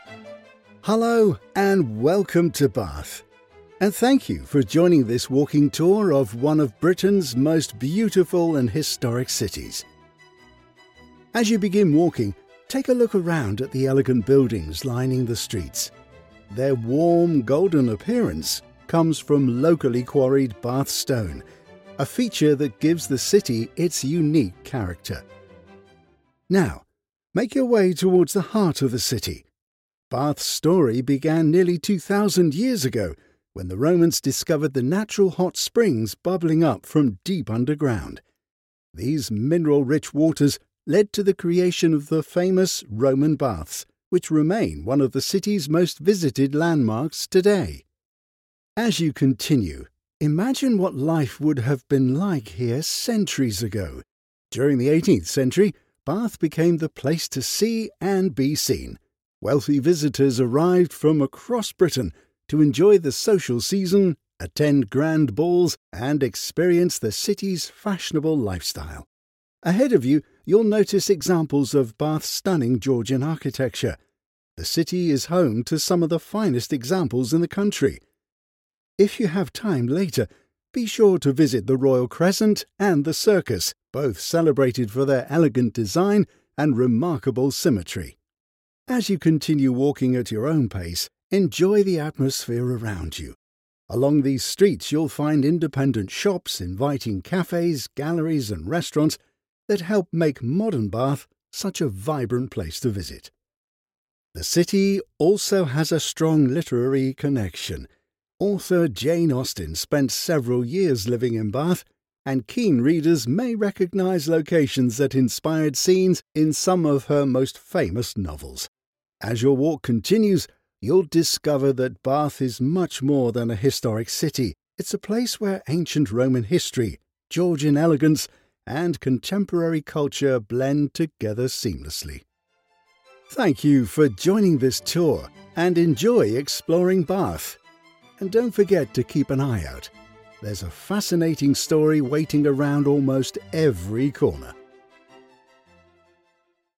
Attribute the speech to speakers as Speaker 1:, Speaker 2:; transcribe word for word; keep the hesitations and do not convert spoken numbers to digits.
Speaker 1: Hello and welcome to Bath. And thank you for joining this walking tour of one of Britain's most beautiful and historic cities. As you begin walking, take a look around at the elegant buildings lining the streets. Their warm, golden appearance comes from locally quarried Bath stone, a feature that gives the city its unique character. Now, make your way towards the heart of the city. Bath's story began nearly two thousand years ago, when the Romans discovered the natural hot springs bubbling up from deep underground. These mineral-rich waters led to the creation of the famous Roman baths, which remain one of the city's most visited landmarks today. As you continue, imagine what life would have been like here centuries ago. During the eighteenth century, Bath became the place to see and be seen. Wealthy visitors arrived from across Britain to enjoy the social season, attend grand balls, and experience the city's fashionable lifestyle. Ahead of you, you'll notice examples of Bath's stunning Georgian architecture. The city is home to some of the finest examples in the country. If you have time later, be sure to visit the Royal Crescent and the Circus, both celebrated for their elegant design and remarkable symmetry. As you continue walking at your own pace, enjoy the atmosphere around you. Along these streets you'll find independent shops, inviting cafes, galleries and restaurants that help make modern Bath such a vibrant place to visit. The city also has a strong literary connection. Author Jane Austen spent several years living in Bath, and keen readers may recognise locations that inspired scenes in some of her most famous novels. As your walk continues, you'll discover that Bath is much more than a historic city. It's a place where ancient Roman history, Georgian elegance, and contemporary culture blend together seamlessly. Thank you for joining this tour and enjoy exploring Bath. And don't forget to keep an eye out. There's a fascinating story waiting around almost every corner.